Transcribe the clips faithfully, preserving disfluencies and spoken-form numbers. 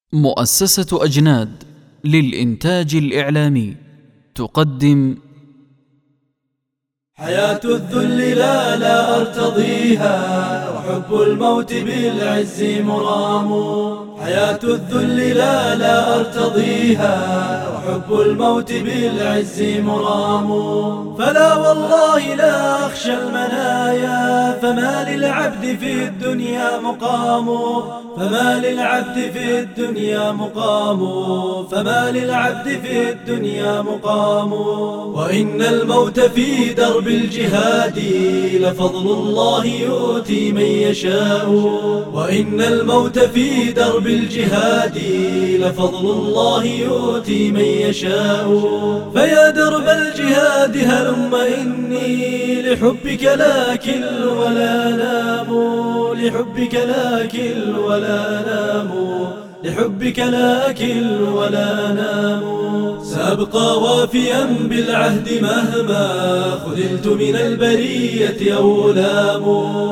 مؤسسة أجناد للإنتاج الإعلامي تقدم حياة الذل لا لا أرتضيها، وحب الموت بالعز مرام. حياة الذل لا لا أرتضيها، وحب الموت بالعز مرام. فلا والله لا أخشى المنايا، فما للعبد في الدنيا مقام. فما للعبد في الدنيا مقام، فما للعبد في الدنيا مقام. وإن الموت في درب الجهاد لفضل الله يؤتي من يشاء. وإن الموت في درب الجهاد لفضل الله يؤتي من يشاء. فيا درب الجهاد هلم إني لحبك لا كل ولا نام. لحبك لا كل ولا نام. لحبك لا كل ولا نام. سأبقى وافيا بالعهد مهما خذلت من البرية أو غلام.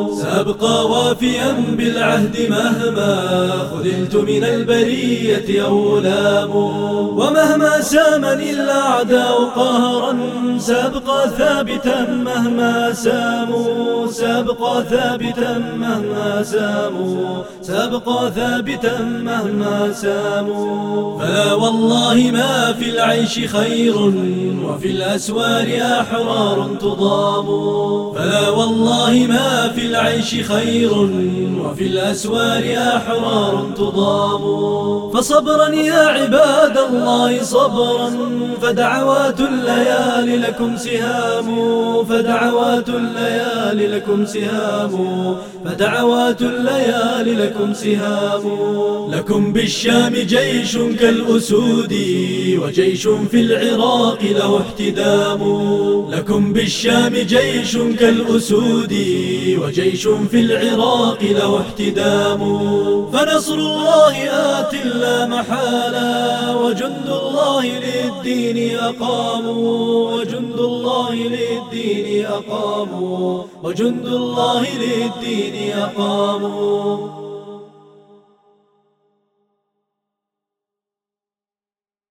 سأبقى وافيا بالعهد مهما خذلت من البرية أو غلام. ومهما سامني الأعداء قهرا سأبقى ثابتا مهما ساموا. سأبقى ثابتا مهما ساموا. سأبقى ثابتا مهما ساموا. فلا والله ما في العيش خير، وفي الأسوار أحرار تضام. فلا والله ما في العيش خير، وفي الأسوار أحرار تضام. فصبرا يا عباد الله صبرا، فدعوات الليالي لكم سهام. فدعوات الليالي لكم سهام. فدعوات الليالي لكم سهام. لكم بالشام جيش كالأسود، وجيش في العراق له احتدام. لكم بالشام جيش كالأسود، وجيش في العراق له احتدام. فنصر الله آت لا محالا، وجند الله للدين أقاموا. وجند الله للدين أقاموا. وجند الله للدين أقاموا.